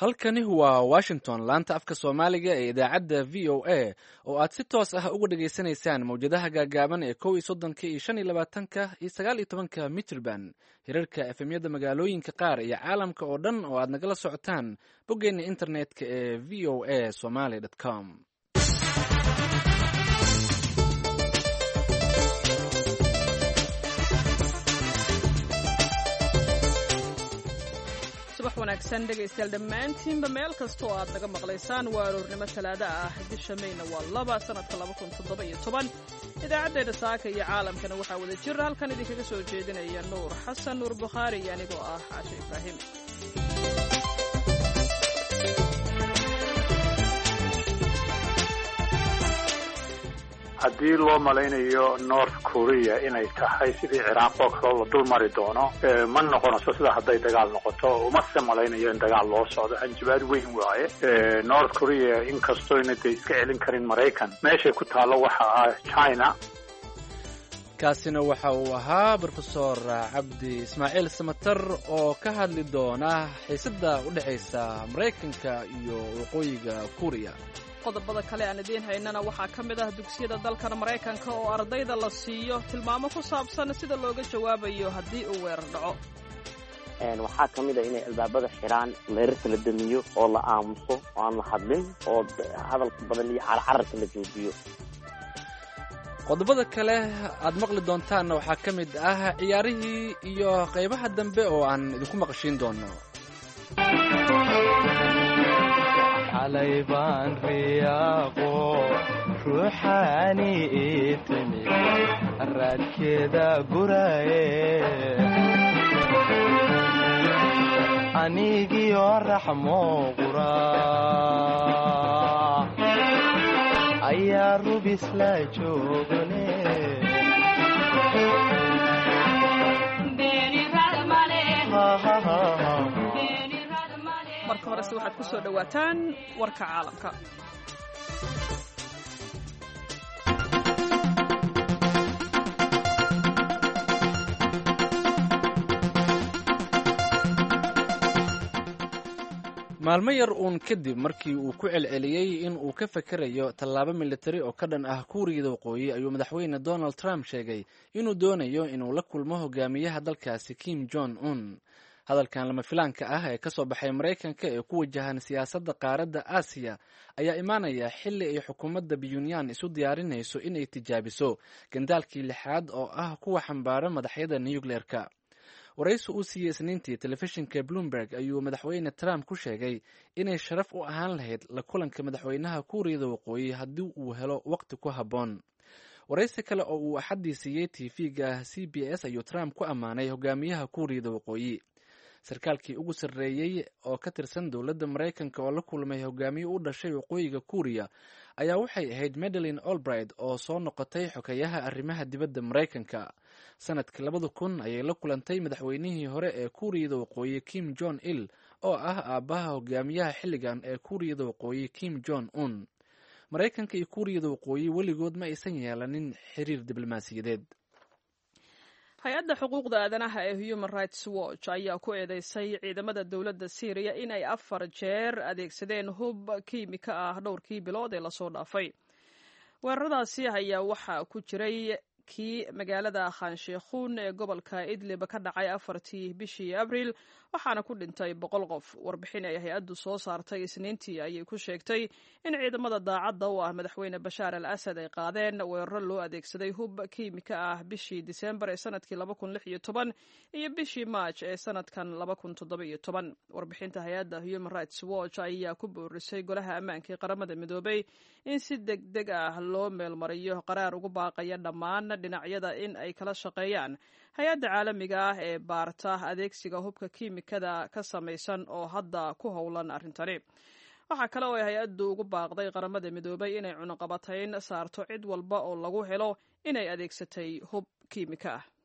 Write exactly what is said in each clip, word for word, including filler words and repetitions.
halkani waa washington laanta afka soomaaliga ee idaacadda v o a oo aad si toos ah uga dhageysanaysaan mawjadaha gaagaaban ee kow iyo soddonka iyo shan iyo labaatanka iyo sagaal iyo tobanka mitrband hirarka efemyada magaalooyinka qaar iyo caalamka oo dhan oo aad nagala socotaan boggeena internetka ee v o a somaly com. subax wanaagsan dhegaystayaal dhammaantiinba meel kasta oo aad naga maqlaysaan waa aroornimo talaado ah bisha mayna waa laba sanadka laba kun toddoba iyo toban idaacaddeena saaka iyo caalamkana waxaa wada jira halkan idinkaga soo jeedinaya nuur xasan nuur bukhaari iyo anigoo ah caashe ibraahim. haddii loo malaynayo north korea inay tahay sidii ciraaq oo kale la dul mari doono ma noqonayso sida hadday dagaal noqoto umase malaynayo in dagaal loo socdo hanjabaad weyn waaye. north korea inkastoo ina dee iska celin karin maraykan meeshay ku taallo waxa ah china. kaasina waxa uu ahaa brofesor cabdi ismaaciil samatar oo ka hadli doona xiisadda u dhexaysa maraykanka iyo waqooyiga kuuriya. qodobada kale aan idiin haynana waxaa ka mid ah dugsiyada dalkan maraykanka oo ardayda la siiyo tilmaamo ku saabsan sida looga jawaabayo haddii uu weerar dhaco. waxaa ka mid ah inay albaabada xiraan, leerarka la damiyo oo la aamuso oo aan la hadlin oo hadalka badan iyo carcararka la joojiyo. qodobada kale aad maqli doontaanna waxaa ka mid ah ciyaarihii iyo qaybaha dambe oo aan idinku maqashiin doono. xalay baan riyaaqo ruuxaani ii timi raadkeeda guraye anigiyo raxmo qura ayaa rubis la joogane marka horese waxaad ku soo dhowaataan warka caalamka. maalmo yar uun kadib markii uu ku celceliyey in uu ka fakerayo tallaabo militari oo ka dhan ah kuuriyada waqooyi ayuu madaxweyne donald trump sheegay inuu doonayo inuu la kulmo hogaamiyaha dalkaasi kim jong un. hadalkan lama filaanka ah ee ka soo baxay maraykanka ee ku wajahan siyaasadda qaaradda aasiya ayaa imaanaya xilli ay xukuumadda pyongyang isu diyaarinayso inay tijaabiso gandaalkii lixaad oo ah kuwa xambaara madaxyada nukleerka. waraysi uu siiyey isniintii telefishinka bloomberg ayuu madaxweyne trump ku sheegay inay sharaf u ahaan lahayd la kulanka madaxweynaha kuuriyada waqooyi haddii uu helo waqti ku habboon. waraysi kale oo uu axaddii siiyey tv-ga c b s ayuu trump ku ammaanay hogaamiyaha kuuriyada waqooyi. sarkaalkii ugu sarreeyey oo ka tirsan dowladda maraykanka oo la kulmay hogaamiye u dhashay waqooyiga kuuriya ayaa waxay ahayd madeline albright oo soo noqotay xogeyaha arrimaha dibadda maraykanka. sanadkii labada kun ayay la kulantay madaxweynihii hore ee kuuriyada waqooyi kim jong il oo ah aabbaha hogaamiyaha xilligan ee kuuriyada waqooyi kim jong un. maraykanka iyo kuuriyada waqooyi weligood ma aysan yeelanin xiriir diblomaasiyadeed. hay-adda xuquuqda aadanaha ee human rights watch ayaa ku eedeysay ciidamada dowladda syriya in ay afar jeer adeegsadeen hub kiimika ah dhowrkii bilood ee lasoo dhaafay. weeraradaasi ayaa waxaa ku jiray kii magaalada khansheikhuun ee gobolka idlib ka dhacay afartii bishii abriil waxaana ku dhintay boqol qof. warbixin ay hay-addu soo saartay isniintii ayay ku sheegtay in ciidamada daacadda u ah madaxweyne bashaar al asad ay qaadeen weeraro loo adeegsaday hub kiimika ah bishii diseembar ee sanadkii laba kun lix iyo toban iyo bishii maaj ee sanadkan laba kun toddoba iyo toban. warbixinta hay-adda human rights watch ayaa ku boorisay golaha ammaanka ee qaramada midoobay in si deg deg ah loo meelmariyo qaraar ugu baaqaya dhammaan dhinacyada in ay kala shaqeeyaan hay-adda caalamiga ah ee baarta adeegsiga hubka kiimikada ka samaysan oo hadda ku howlan arrintani. waxaa kale oo ay hay-addu ugu baaqday qaramada midoobay inay cunaqabatayn saarto cid walba oo lagu helo inay adeegsatay hub kiimika ah.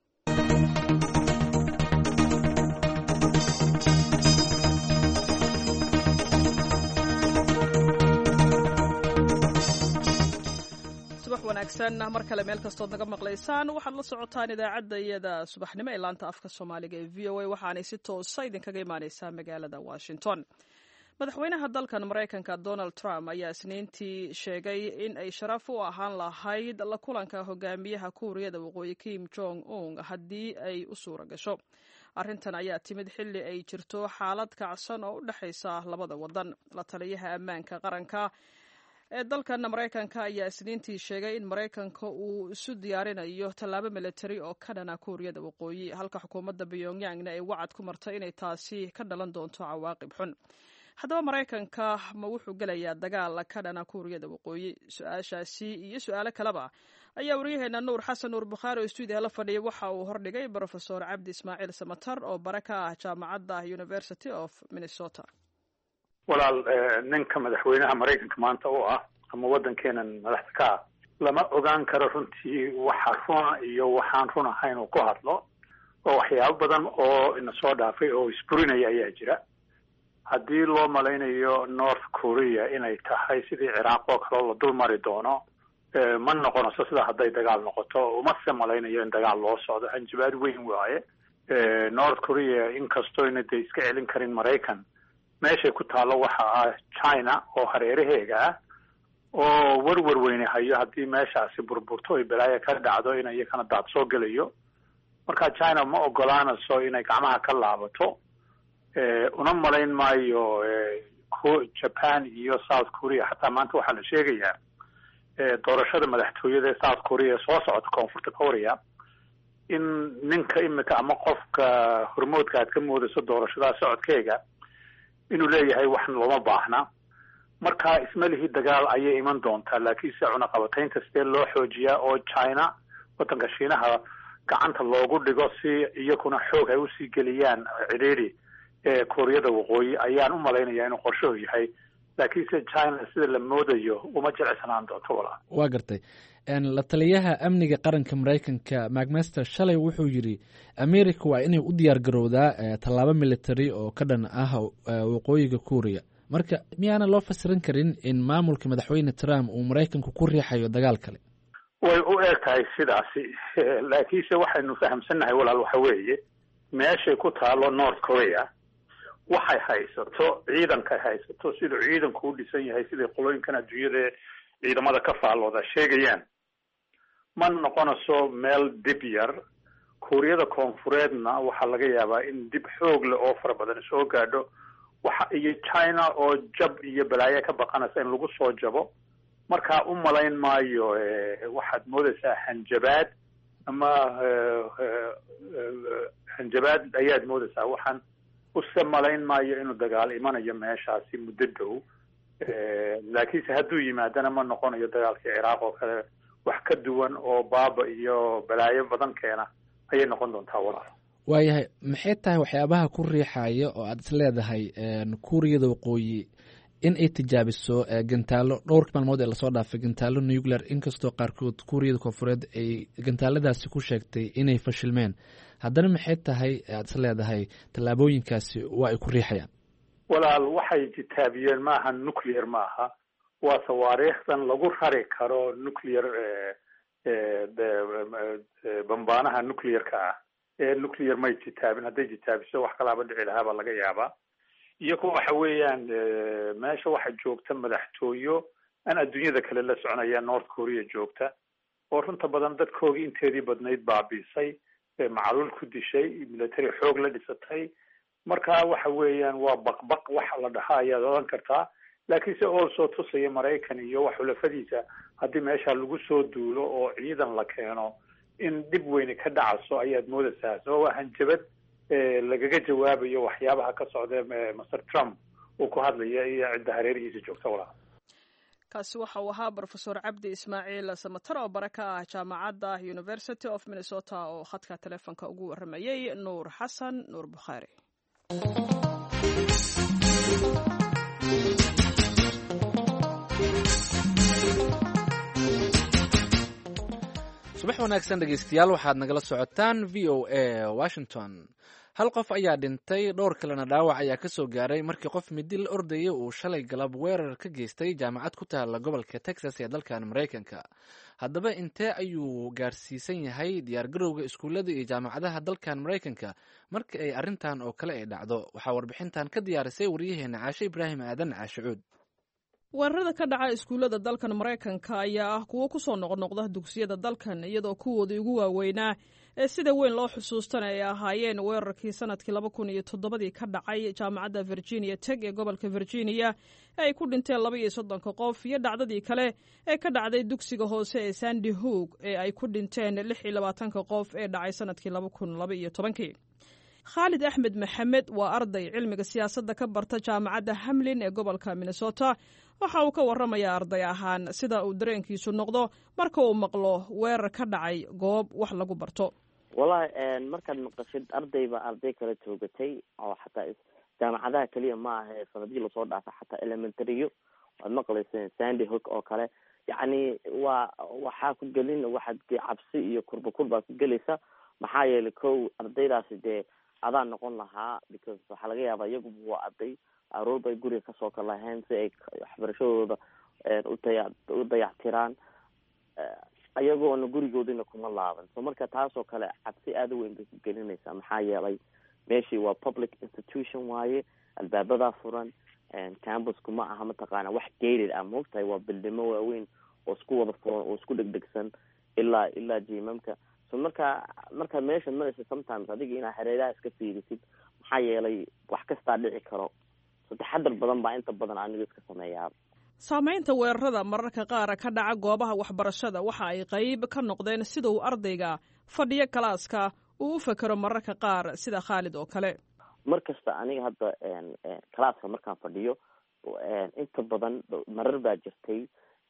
subax wanaagsan mar kale meel kastood naga maqlaysaan waxaad la socotaan idaacadda iyada subaxnimo ee laanta afka soomaaliga ee v o a waxaanay si toosa idinkaga imaaneysaa magaalada washington. madaxweynaha dalkan maraykanka donald trump ayaa isniintii sheegay in ay sharaf u ahaan lahayd la kulanka hogaamiyaha kuuriyada waqooyi kim jong un haddii ay u suura gasho. arrintan ayaa timid xilli ay jirto xaalad kacsan oo u dhexaysa labada wadan. la taliyaha ammaanka qaranka ee dalkan maraykanka ayaa isniintii sheegay in maraykanka uu isu diyaarinayo tallaabo militari oo ka dhana kuuriyada waqooyi, halka xukuumadda pyongyangna ay wacad ku martay inay taasi ka dhalan doonto cawaaqib xun. haddaba maraykanka ma wuxuu gelayaa dagaal ka dhana kuuriyada waqooyi? su-aashaasi iyo su-aalo kaleba ayaa waryaheena nuur xasan nuur bukhaari oo stuudiyaha la fadhiyay waxa uu hordhigay brofesor cabdi ismaaciil samatar oo bare ka ah jaamacadda University of Minnesota. walaal ninka madaxweynaha maraykanka maanta u ah ama waddankeenan madaxda ka ah lama ogaan karo runtii waxa runa iyo waxaan run ahayn uu ku hadlo, oo waxyaabo badan oo ina soo dhaafay oo isburinaya ayaa jira. haddii loo malaynayo north korea inay tahay sidii ciraaq oo kale oo la dul mari doono, ma noqonayso sida hadday dagaal noqoto. uma se malaynayo in dagaal loo socdo. hanjabaad weyn waaye. north korea inkastoo ina dee iska celin karin maraykan, meeshay ku taallo waxa ah china oo hareeraheega ah oo warwar weyne hayo haddii meeshaasi burburto ay balaayo ka dhacdo in iyakana daad soo gelayo. marka china ma ogolaanayso inay gacmaha ka laabato. una malayn maayo japan iyo south korea. xataa maanta waxaa la sheegayaa doorashada madaxtooyada ee south korea soo socota koonfurta korea in ninka imika ama qofka hormoodka aad ka moodayso doorashada socodkeega inuu leeyahay wax looma baahna. marka ismalihii dagaal ayay iman doontaa, laakiinse cunaqabataynta sidee loo xoojiyaa oo china waddanka shiinaha gacanta loogu dhigo si iyakuna xoog ay usii geliyaan cidhiidhi ee kooriyada waqooyi ayaan u malaynayaa inuu qorshuhu yahay. laakiinse china sida la moodayo uma jilicsanaan doonto walaa. waa gartay. la taliyaha amniga qaranka maraykanka macmaster shalay wuxuu yidhi america waa inay u diyaar garowdaa tallaabo military oo ka dhan ah waqooyiga kuuriya. marka miyaana loo fasirin karin in maamulka madaxweyne trump uu maraykanku ku riixayo dagaal kale? way u eg tahay sidaasi, laakiinse waxaynu fahamsannahay walaal waxa weeye meeshay ku taalo north korea waxay haysato ciidankay haysato siduu ciidanku u dhisan yahay sidai qolooyinkan adduunyada ciidamada ka faallooda sheegayaan ma noqonayso meel dib yar. kuuriyada koonfureedna waxaa laga yaabaa in dib xoog leh oo fara badan soo gaadho. waxa iyo china oo jab iyo balaayo ka baqanaysa in lagu soo jabo. markaa u malayn maayo waxaad moodaysaa hanjabaad ama hanjabaad ayaad moodaysaa. waxaan use malayn maayo inuu dagaal imanayo meeshaasi muddo dhow. laakiinse hadduu yimaadana ma noqonayo dagaalkii ciraaq oo kale. wax ka duwan oo baaba iyo balaayo badan keena ayay noqon doontaa walaal. waayahay, maxay tahay waxyaabaha ku riixaya oo aad is leedahay kuuriyada waqooyi in ay tijaabiso gantaalo dhowrka maalmood ee lasoo dhaafay gantaalo nuclear, inkastoo qaarkood kuuriyada koonfureed ay gantaaladaasi ku sheegtay inay fashilmeen, haddana maxay tahay aad is leedahay tallaabooyinkaasi waa ay ku riixayaan? walaal waxay tijaabiyeen maaha nuclear maaha, waa sawaariikhdan lagu rari karo nuclear bambaanaha nuclearka ah ee nuclear may tijaabin. hadday tijaabiso wax kalaaba dhici lahaabaa laga yaabaa. iyagoo waxa weeyaan meesha waxa joogta madaxtooyo aan adduunyada kale la soconaya north korea joogta oo runta badan dadkoogii inteedii badnayd baabiisay, macaluul ku dishay, military xoog la dhisatay. marka waxa weeyaan waa baqbaq waxa la dhahaa ayaad odan kartaa. laakiinse oo soo tusaya maraykan iyo wax xulafadiisa haddii meesha lagu soo duulo oo ciidan la keeno in dhib weyne ka dhacaso ayaad moodaysaa. soo waa hanjabad lagaga jawaabayo waxyaabaha ka socda master Trump uu ku hadlaya iyo cidda hareerihiisa joogta walaa. kaasi waxa uu ahaa brofesor cabdi ismaaciil samatar oo bare ka ah jaamacadda University of Minnesota oo khadka telefoonka ugu waramayay nuur xasan nuur bukhaari. subax wanaagsan dhegeystayaal, waxaad nagala socotaan v o a washington. hal qof ayaa dhintay, dhowr kalena dhaawac ayaa ka soo gaaray markii qof midi la ordayay uu shalay galab weerar ka geystay jaamacad ku taala gobolka texas ee dalkan maraykanka. haddaba intee ayuu gaarsiisan yahay diyaargarowga iskuullada iyo jaamacadaha dalkan maraykanka marka ay arrintan oo kale ay dhacdo? waxaa warbixintan ka diyaarisay waryaheena caashe ibraahim aadan caashe cuud. weerarada ka dhaca iskuullada dalkan maraykanka ayaa ah kuwo ku soo noqnoqda dugsiyada dalkan, iyadoo kuwoodii ugu waaweynaa ee sida weyn loo xusuustana ay ahaayeen weerarkii sanadkii laba kun iyo toddobadii ka dhacay jaamacadda virginia tech ee gobolka virginia ee ay ku dhinteen laba iyo soddonka qof, iyo dhacdadii kale ee ka dhacday dugsiga hoose ee sandy hook ee ay ku dhinteen lix iyo labaatanka qof ee dhacay sanadkii laba kun laba iyo tobankii. khaalid axmed maxamed waa arday cilmiga siyaasadda ka barta jaamacadda hamlin ee gobolka minnesota. waxa uu ka warramayaa arday ahaan sida uu dareenkiisu noqdo marka uu maqlo weerar ka dhacay goob wax lagu barto. wallahi markaad maqashid arday baa arday kala toogatay, oo xataa jaamacadaha keliya ma aha sanadihii lasoo dhaafa, xataa elementaryyo waad maqlayseen sandy hook oo kale. yacni waa waxaa ku gelin waxaad cabsi iyo kurba kurbaad ku gelaysa, maxaa yeelay kow ardaydaasi dee adaa noqon lahaa, because waxaa laga yaabaa iyagu waa arday aroor bay guriga kasoo kalaheen si ay waxbarashadooda utaya u dayactiraan, ayagoona gurigoodina kuma laaban. so marka taasoo kale cabsi aada u weyn bay ku gelinaysaa, maxaa yeelay meeshii waa public institution waaye, albaabadaa furan, campusku ma aha mataqaana wax gated ah, moogtahay waa bildimo waaweyn oo isku wada furan oo isku dhegdhegsan ilaa ilaa jiimamka. so marka markaad meesha maraysa sometimes adiga inaad hareeraha iska fiirisid, maxaa yeelay wax kastaa dhici karo. so taxadar badan baa inta badan aniga iska sameeyaa. saamaynta weerarada mararka qaar ka dhaca goobaha waxbarashada waxa ay qayb ka noqdeen sida uu ardayga fadhiyo kalaaska uu u fekero mararka qaar, sida khaalid oo kale. mar kasta aniga hadda kalaaska markaan fadhiyo inta badan marar baa jirtay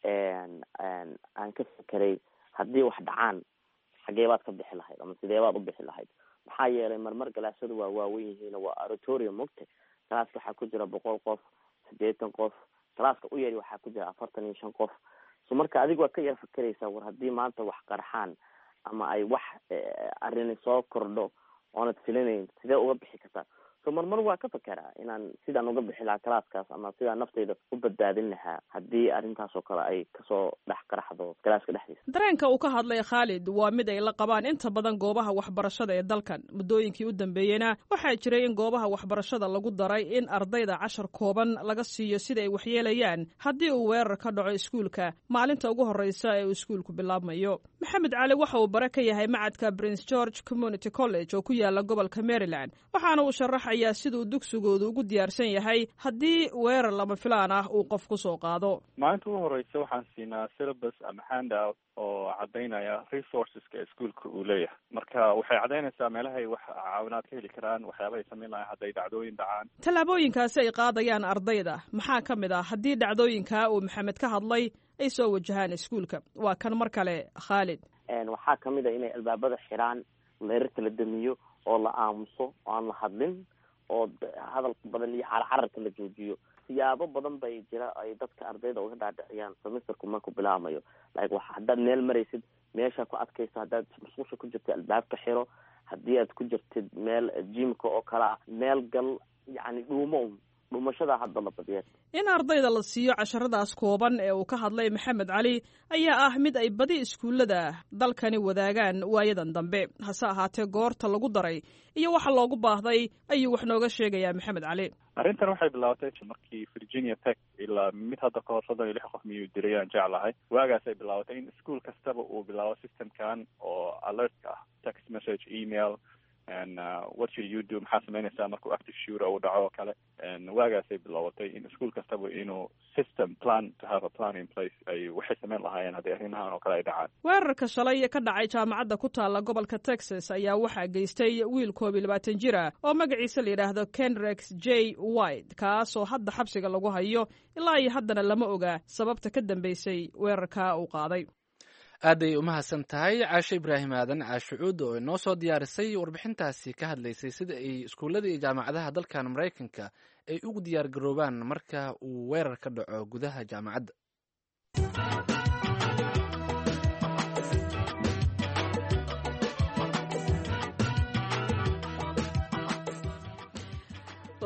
aan ka fekeray haddii wax dhacaan xagee baad ka bixi lahayd ama sidee baad u bixi lahayd. maxaa yeelay marmar galaasadu waa waawen yihiin, waa auditorium mogta, kalaaska waxaa ku jira boqol qof, siddeetan qof, kalaaska u yari waxaa ku jira afartan iyo shan qof. so marka adiga waa ka yar fakeraysaa, war haddii maanta wax qarxaan ama ay wax arrini soo kordho oonad filinayn, sidee uga bixi kartaa? so marmar waa ka fekeraa inaan sidaan uga bixi lahaa kalaaskaas, ama sidaan naftayda u badbaadin lahaa haddii arrintaasoo kale ay kasoo dhex qaraxdo kalaaska dhexdiisa. dareenka uu ka hadlay khaalid waa mid ay la qabaan inta badan goobaha waxbarashada ee dalkan. muddooyinkii u dambeeyeyna waxaa jiray in goobaha waxbarashada lagu daray in ardayda cashar kooban laga siiyo sida ay waxyeelayaan haddii uu weerar ka dhaco iskuulka maalinta ugu horreysa ee uu iskuulku bilaabmayo. maxamed cali waxa uu bare ka yahay macadka prince george community college oo ku yaala gobolka maryland, waxaana uu sharaxayaa siduu dugsigoodu ugu diyaarsan yahay haddii weerar lama filaan ah uu qof kusoo qaado. maalinta ugu horeysa waxaan siinaa syllabus ama handout oo cadaynaya resourceska iskuolka uu leeyahay. marka waxay cadaynaysaa meelahay wax caawinaad ka heli karaan, waxyaabahay samayn lahayn hadday dhacdooyin dhacaan. tallaabooyinkaasi ay qaadayaan ardayda maxaa ka mid ah haddii dhacdooyinka uu maxamed ka hadlay ay soo wajahaan iskuulka? waa kan mar kale khaalid. waxaa kamid a inay albaabada xiraan, leerarka la damiyo oo la aamuso oo aan la hadlin, oo hadalka badan iyo carcararka la joojiyo. siyaabo badan bay jira ay dadka ardayda uga dhaadhiciyaan semesterku markuu bilaabmayo. like wax haddaad meel maraysid meesha ku adkayso, haddaad musqusha ku jirtid albaabka xiro, haddii aad ku jirtid meel jimka oo kale ah meel gal, yacni dhuumo dhumashada hadda la badiya. in ardayda la siiyo casharadaas kooban ee uu ka hadlay maxamed cali ayaa ah mid ay badi iskuullada dalkani wadaagaan waayadan dambe. hase ahaatee goorta lagu daray iyo waxa loogu baahday ayuu wax nooga sheegayaa maxamed cali. arrintan waxay bilaabatay markii virginia tech ilaa mid hadda ka hor soddon iyo lix qof miyuu diray aan jeclahay. waagaasay bilaabatay in iskuol kastaba uu bilaabo systemkan oo alertka ah, text message, email and uh, what should you do, maxaa samaynaysaa markuu active shooter uu dhaco oo kale. waagaasay bilaabatay in iskuol kastaba inuu system plan to have a plan in place ay waxay samayn lahaayeen haddii arrimahan oo kale ay dhacaan. weerarka shalay ka dhacay jaamacadda ku taala gobolka texas ayaa waxaa geystay wiil koob iyo labaatan jir ah oo magaciisa la yidhaahdo kenrex j white, kaasoo hadda xabsiga lagu hayo. ilaa iyo haddana lama oga sababta ka dambeysay weerarka uu qaaday. aaday umahadsan tahay caashe ibraahim aadan caashe cuud oo inoo soo diyaarisay warbixintaasi ka hadlaysay sida ay iskuullada iyo jaamacadaha dalkan maraykanka ay ugu diyaar garoobaan marka uu weerar ka dhaco gudaha jaamacadda.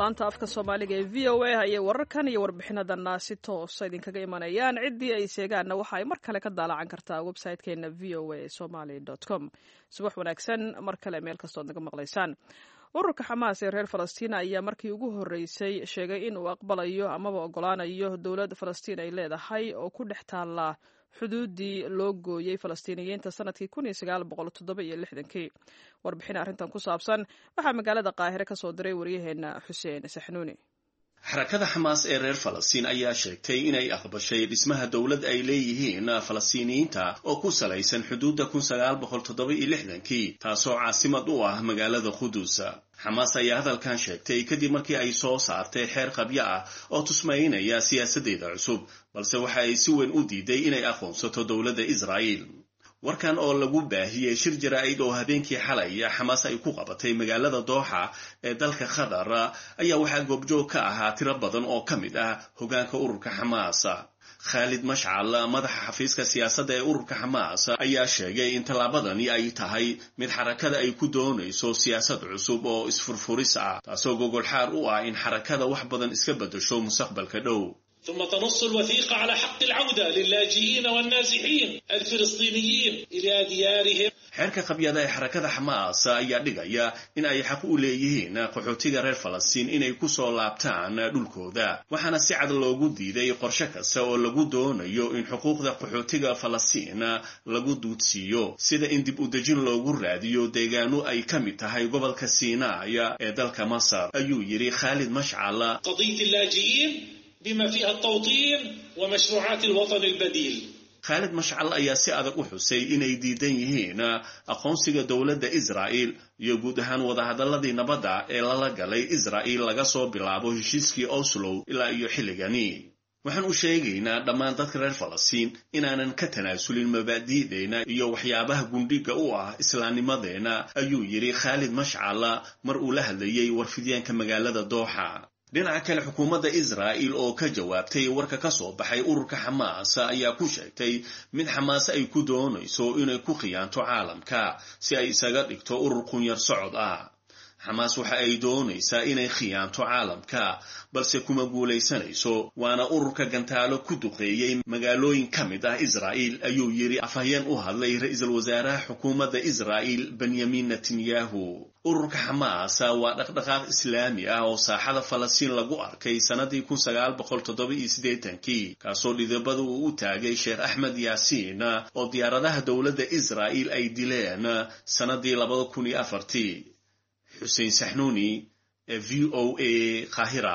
laanta afka soomaaliga ee v o a ayay wararkan iyo warbixinadana si toosa idinkaga imanayaan. ciddii ay sheegaanna waxa ay mar kale ka daalacan kartaa website-keena v o a somaly dot com. subax wanaagsan mar kale meel kastood naga maqlaysaan. ururka xamaas ee reer falastiin ayaa markii ugu horreysay sheegay in uu aqbalayo amaba ogolaanayo dowladda falastiin ay leedahay oo ku dhex taalla xuduuddii loo gooyey falastiiniyiinta sanadkii kun iyo sagaal boqol toddoba iyo lixdankii. warbixin arrintan ku saabsan waxaa magaalada qaahire ka soo diray waryaheena xuseen saxnuuni. xarakada xamaas ee reer falastiin ayaa sheegtay inay aqbashay dhismaha dowlad ay leeyihiin falastiiniyiinta oo ku salaysan xuduudda kun sagaal boqol toddoba iyo lixdankii taasoo caasimad u ah magaalada qudus. xamaas ayaa hadalkan sheegtay kadib markii ay soo saartay xeer qabyo ah oo tusmaynaya siyaasadeeda cusub, balse waxa ay si weyn u diiday inay aqoonsato dowladda israa'iil. warkan oo lagu baahiyey shir jaraa'id oo habeenkii xalay xamaas ay ku qabatay magaalada dooxa ee dalka qatar ayaa waxaa goobjoog ka ahaa tiro badan oo ka mid ah hogaanka ururka xamaas. khaalid mashcal, madaxa xafiiska siyaasadda ee ururka xamaas, ayaa sheegay in tallaabadani ay tahay mid xarakada ay ku doonayso siyaasad cusub oo isfurfuris ah, taasoo gogolxaar u ah in xarakada wax badan iska beddesho mustaqbalka dhow. ثم تنص الوثيقة على حق العودة للاجئين والنازحين الفلسطينيين إلى ديارهم. xeerka qabyada ee xarakada xamaas ayaa dhigaya in ay xaq u leeyihiin qaxootiga reer falastiin inay ku soo laabtaan dhulkooda, waxaana si cad loogu diiday qorshe kasta oo lagu doonayo in xuquuqda qaxootiga falastiin lagu duudsiiyo, sida in dib u dejin loogu raadiyo deegaano ay ka mid tahay gobolka Siinaay ee dalka Masar, ayuu yiri Khaalid Mashcal. قضية اللاجئين بما فيها التوطين ومشروعات الوطن البديل. khaalid mashcal ayaa si adag u xusay inay diidan yihiin aqoonsiga dowladda Israa'iil iyo guud ahaan wadahadaladii nabadda ee lala galay Israa'iil laga soo bilaabo heshiiskii Oslo ilaa iyo xilligani. waxaan u sheegaynaa dhammaan dadka reer falastiin inaanan ka tanaasulin mabaadi'deena iyo waxyaabaha gundhiga u ah islaamnimadeena, ayuu yiri khaalid mashcal mar uu la hadlayay warfidyaanka magaalada dooxa. dhinaca kale, xukuumadda Israa'iil oo ka jawaabtay warka ka soo baxay ururka xamaas ayaa ku sheegtay mid xamaas ay ku doonayso inay ku khiyaanto caalamka si ay isaga dhigto urur qunyar socod ah. xamaas waxa ay doonaysaa inay khiyaanto caalamka, balse kuma guulaysanayso, waana ururka gantaalo ku duqeeyey magaalooyin ka mid ah Israa'iil, ayuu yiri afhayeen u hadlay ra'iisul wasaaraha xukuumadda Israa'iil Benyamin Netanyahu. ururka xamaas waa dhaqdhaqaaq islaami ah oo saaxada falastiin lagu arkay sanadii kun sagaal boqol toddoba iyo siddeetankii, kaasoo dhidibada uu u taagay sheekh axmed yaasiin oo diyaaradaha dowladda Israa'iil ay dileen sanadii labada kun iyo afartii. xuseen saxnuuni, v o a Qaahira.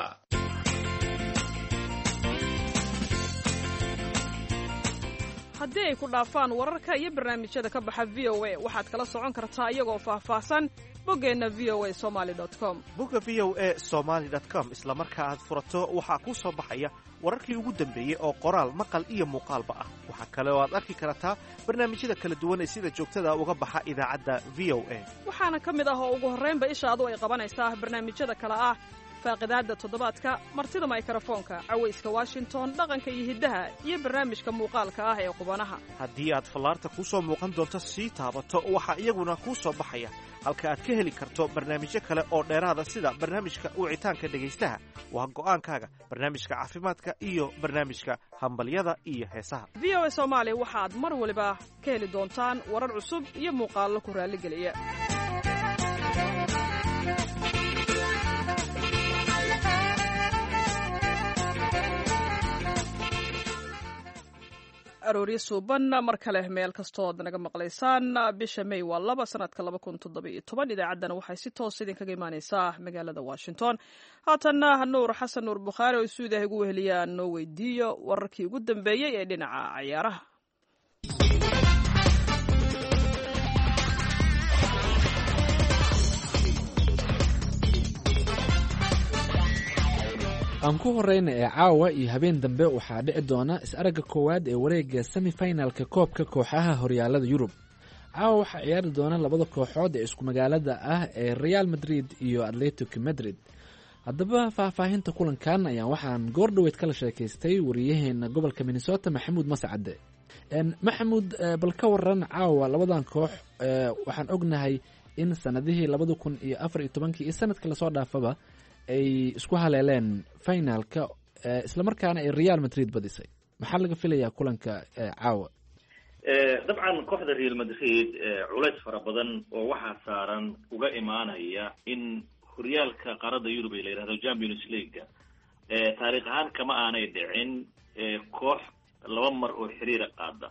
haddii ay ku dhaafaan wararka iyo barnaamijyada ka baxa v o a waxaad kala socon kartaa iyagoo faahfaahsan boggeenna v o a somaly dot com. bogga v o a somaly dot com isla marka aad furato waxaa kuu soo baxaya wararkii ugu dambeeyey oo qoraal, maqal iyo muuqaalba ah. waxaa kale oo aad arki kartaa barnaamijyada kala duwan ee sida joogtada uga baxa idaacadda v o a. waxaana ka mid ah oo ugu horraynba ishaadu ay qabanaysaa barnaamijyada kale ah faaqidaadda toddobaadka, martida mikrofoonka, cawayska washington, dhaqanka iyo hiddaha, iyo barnaamijka muuqaalka ah ee qubanaha. haddii aad fallaarta kuu soo muuqan doonto sii taabato, waxaa iyaguna kuu soo baxaya halka aad ka heli karto barnaamijyo kale oo dheeraada sida barnaamijka wicitaanka dhegaystaha, waa go'aankaaga, barnaamijka caafimaadka iyo barnaamijka hambalyada iyo heesaha. v o a soomaali waxaad mar waliba ka heli doontaan warar cusub iyo muuqaallo ku raalligeliya. arooryo suuban mar kale meel kastood naga maqlaysaan. bisha may waa laba sanadka laba kun toddoba iyo toban. idaacaddana waxay si toos idinkaga imaaneysaa magaalada washington. haatanna nuur xasan nuur bukhaari oo isuudaha igu weheliyaa noo weydiiyo wararkii ugu dambeeyey ee dhinaca ciyaaraha. aan ku horeyna ee caawa iyo habeen dambe waxaa dhici doona is-aragga koowaad ee wareega semifinalka koobka kooxaha horyaalada yurub. caawa waxaa ciyaari doona labada kooxood ee isku magaalada ah ee Real Madrid iyo Atletico Madrid. haddaba faahfaahinta kulankan ayaan waxaan goordhoweyd kala sheekaystay wariyaheena gobolka Minnesota Maxamuud Mascade. maxamuud, bal ka waran caawa labadan koox. waxaan ognahay in sanadihii labada kun iyo afar iyo tobankii iyo sanadka lasoo dhaafaba ay isku haleeleen finalka islamarkaana ay real madrid badisay maxaa laga filayaa kulanka caawa dabcan kooxda real madrid culays fara badan oo waxaa saaran uga imaanaya in horyaalka qaaradda yurub ee la yidhahdo champions league taariikh ahaan kama aanay dhicin koox laba mar oo xiriira qaada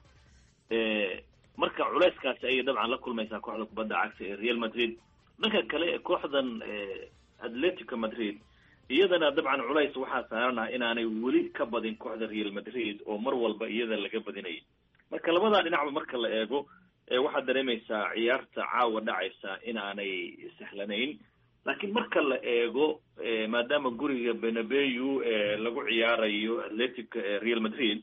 marka culayskaasi ayay dabcan la kulmaysaa kooxda kubadda cagta ee real madrid dhanka kale kooxdan atletico madrid iyadana dabcan culays waxaa saarana inaanay weli ka badin kooxda real madrid oo mar walba iyada laga badinayay marka labadaa dhinacba marka la eego waxaad dareemaysaa ciyaarta caawa dhacaysa inaanay sahlanayn laakiin marka la eego maadaama guriga benabeu lagu ciyaarayo atletic real madrid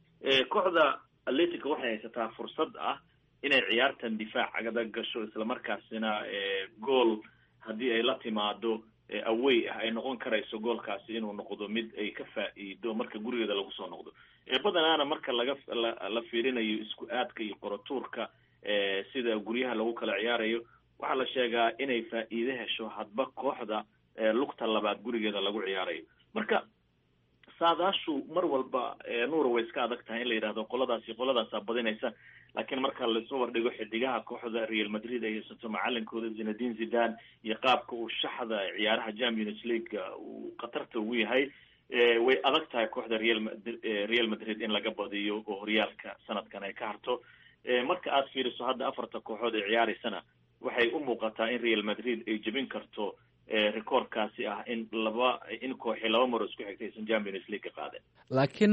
kooxda atletica waxay haysataa fursad ah inay ciyaartan difaac agada gasho islamarkaasina gool haddii ay la timaado away ah ay noqon karayso goolkaasi inuu noqdo mid ay ka faa'iido marka gurigeeda lagu soo noqdo badanaana marka laga la fiirinayo isku aadka iyo qoratuurka sida guryaha lagu kala ciyaarayo waxaa la sheegaa inay faa'iide hesho hadba kooxda lugta labaad gurigeeda lagu ciyaarayo marka saadaashu mar walba nuura way iska adag tahay in la yidhahdo qoladaasi qoladaasaa badinaysa laakiin marka laisoo wardhigo xidigaha kooxda real madrid ay haysato macalinkooda zinedine zidane iyo qaabka uu shaxda ciyaaraha champions league uu khatarta ugu yahay way adag tahay kooxda real real madrid in laga badiyo oo horyaalka sanadkan ay ka harto marka aad fiiriso hadda afarta kooxood ee ciyaareysana waxay u muuqataa in real madrid ay jebin karto recordkaasi ah in laba in kooxi laba maro isku xigtay aysan champions league qaadeen laakiin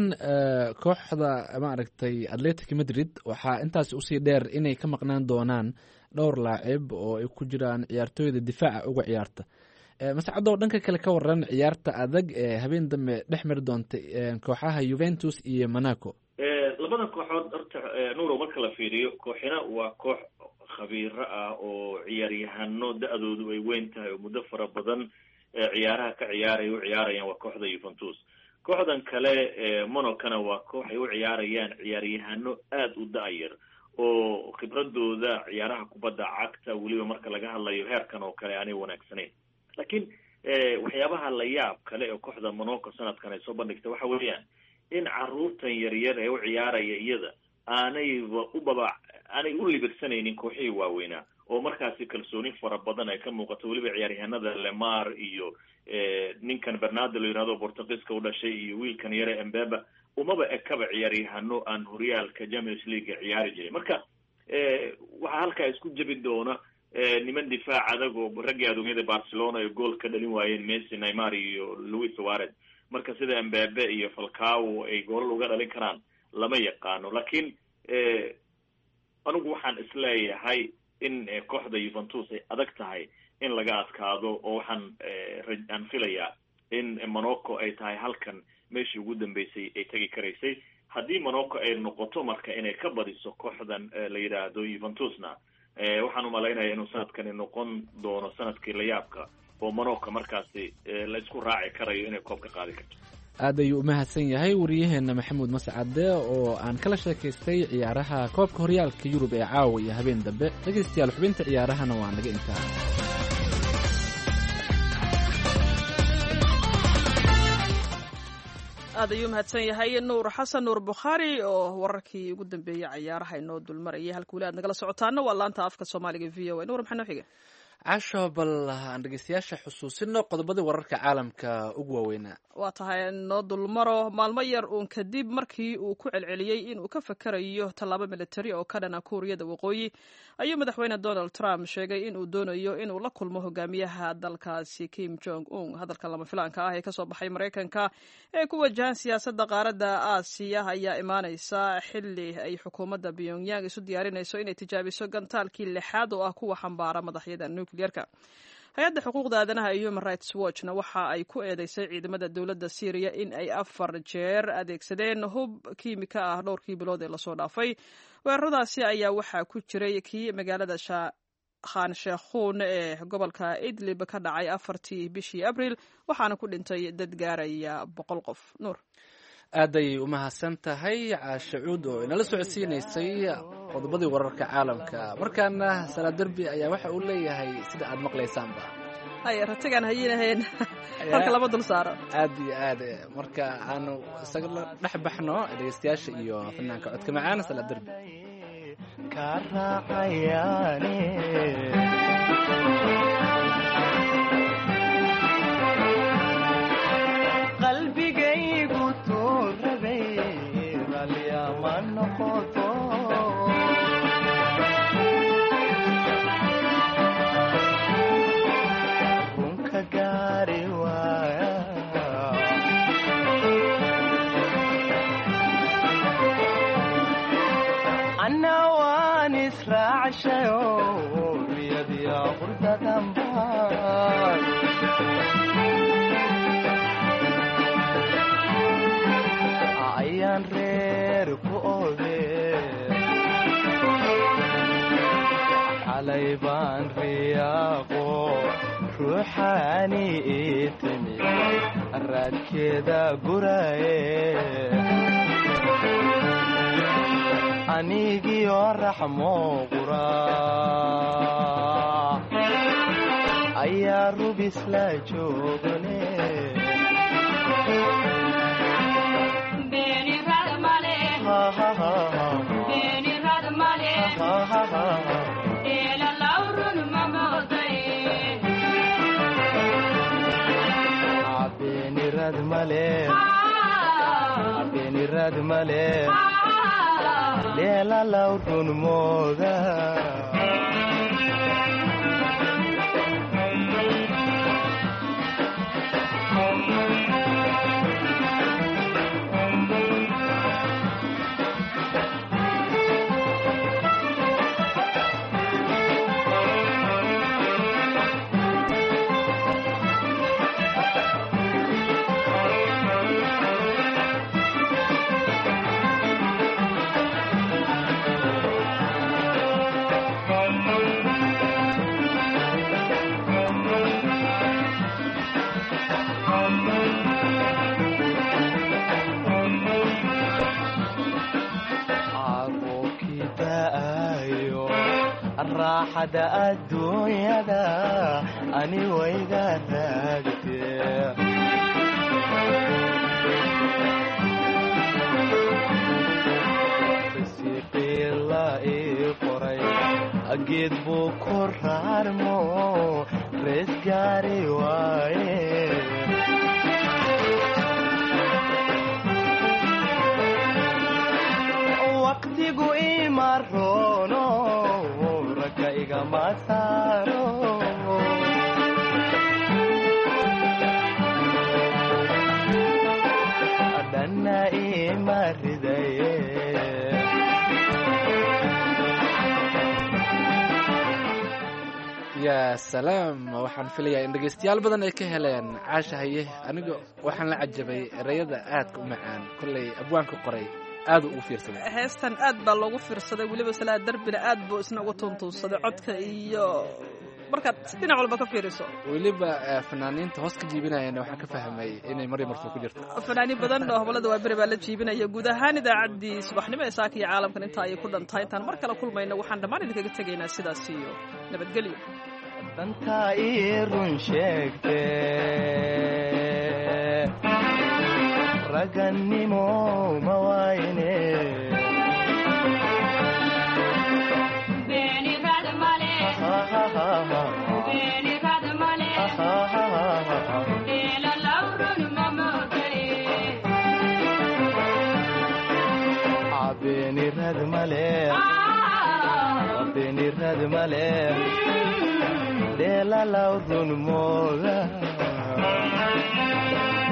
kooxda maaragtay atletic madrid waxaa intaas usii dheer inay ka maqnaan doonaan dhowr laacib oo ay ku jiraan ciyaartooyda difaaca uga ciyaarta mascadoo dhanka kale ka waran ciyaarta adag ee habeen dambe dhex mari doonta kooxaha Juventus iyo Monaco labadan kooxood horta nuuro marka la fiiriyo kooxina waa koox khabiiro ah oo ciyaaryahano da-doodu ay weyn tahay oo muddo fara badan ciyaaraha ka ciyaaraya u ciyaarayaan waa kooxda Juventus kooxdan kale Monacona waa koox ay u ciyaarayaan ciyaaryahano aada u da-yar oo khibradooda ciyaaraha kubadda cagta weliba marka laga hadlayo heerkan oo kale aanay wanaagsanayn laakiin waxyaabaha la yaab kale oo kooxda Monaco sanadkan ay soo bandhigtay waxa weeyaan in caruurtan yaryar ee u ciyaaraya iyada aanay u baba aanay u libirsanaynin kooxihii waaweynaa oo markaasi kalsooni fara badan ay ka muuqato weliba ciyaaryahanada Lemar iyo ninkan Bernardo la yiraahdo Portugiiska u dhashay iyo wiilkan yare Mbaba umaba ekaba ciyaaryahano aan horyaalka Champions League ciyaari jiray marka waxa halka isku jabi doona niman difaac adag oo ragga adduunyada Barcelona ay gool ka dhalin waayeen Messi, Neymar iyo Luis Suarez marka sida Mbappe iyo Falcao ay gool uga dhalin karaan lama yaqaano laakiin anigu waxaan isleeyahay in kooxda Juventus ay adag tahay in laga adkaado oo waxaan aan filayaa in Monaco ay tahay halkan meeshii ugu dambeysay ay tagi karaysay haddii Monaco ay noqoto marka inay ka badiso kooxdan la yiraahdo Juventusna waxaan u malaynayaa inuu sanadkani noqon doono sanadkii la yaabka oo Monaco markaasi la isku raaci karayo inay koobka qaadi karto aad ayuu u mahadsan yahay wariyaheena maxamuud mascade oo aan kala sheekaystay ciyaaraha koobka horyaalka Yurub ee caawa iyo habeen dambe dhageystayaal xubinta ciyaarahana waa naga intaa aad ayuu mahadsan yahay nuur xasan nuur bukhaari oo wararkii ugu dambeeyey ciyaaraha inoo dulmarayay halkuuli aad nagala socotaana waa laanta afka soomaaliga v o a nuur maxaa noo xiga casho bal aan dhegeystayaasha xusuusino qodobadii wararka caalamka ugu waaweynaa waa tahay noo dulmaro maalmo yar uun kadib markii uu ku celceliyey inuu ka fakarayo tallaabo militari oo ka dhana kuuriyada waqooyi ayuu madaxweyne donald trump sheegay inuu doonayo inuu la kulmo hogaamiyaha dalkaasi kim jong un hadalka lama filaanka ah ee kasoo baxay maraykanka ee ku wajahan siyaasadda qaaradda aasiya ayaa imaaneysa xili ay xukuumadda pyongyang isu diyaarinayso inay tijaabiso gantaalkii lixaad oo ah kuwa xambaara madaxyada nuclearka hay-adda xuquuqda aadanaha ee human rights watchna waxa ay ku eedeysay ciidamada dowladda syriya in ay afar jeer adeegsadeen hub kiimika ah dhowrkii bilood ee lasoo dhaafay weeraradaasi ayaa waxaa ku jiray kii magaalada khan sheekhuun ee gobolka idlib ka dhacay afartii bishii abril waxaana ku dhintay dad gaaraya boqol qof nuur aad ayay u mahadsan tahay caashacuud oo inala socodsiinaysay qodobadii wararka caalamka markaana salaa derbi ayaa waxa uu leeyahay sida aad maqlaysaanba hay ratigaan hayinahayn halka lama dul saaro aad iyo aad marka aanu isaga la dhex baxno dhegeystayaasha iyo fanaanka codka macaan Sala Derbi ka raacayaane qalbigaygu tuurabay ralyama noqoto runka gaari waaya anna waan israacshayo riyadiya qurdadanbaan ayaan reer ku oode xalay baan riyaaqo ruuxaani ii timi raadkeeda guraye anigiyo raxmo quraa ayaa rubis la joogane beenirad male beenirad male leela lawrun mooda raaxada adduunyada ani wayga raagtee risiqiila ii qoray geed buu ku raarmo rees gaari waaye waqtigu ima roono ragga igama saaro dhanna ima ridaye yaa salaam waxaan filayaa in dhegaystayaal badan ay ka heleen caasha haye aniga waxaan la cajabay erayada aadka u macaan kollay abwaanka qoray aad ugu fiirsaday heestan aad baa loogu fiirsaday weliba Salaa Darbina aad buu isna ugu tuntuunsaday codka iyo markaad dhinac walba ka fiiriso weliba fanaaniinta hoos ka jiibinayana waxaan ka fahmay inay mari marso ku jirto fanaaniin badan oo hobolada waa beri baa la jiibinaya guud ahaan idaacaddii subaxnimo ee saaka iyo caalamkan intaa ayay ku dhantahay intaan mar kale kulmayno waxaan dhammaan idinkaga tegaynaa sidaas iyo nabadgelyo dantaa ii run sheegtee ragannimo ma wayne beenirad male beenirad male ela laurun mamogare beenirad male beenirad male ela laurun moga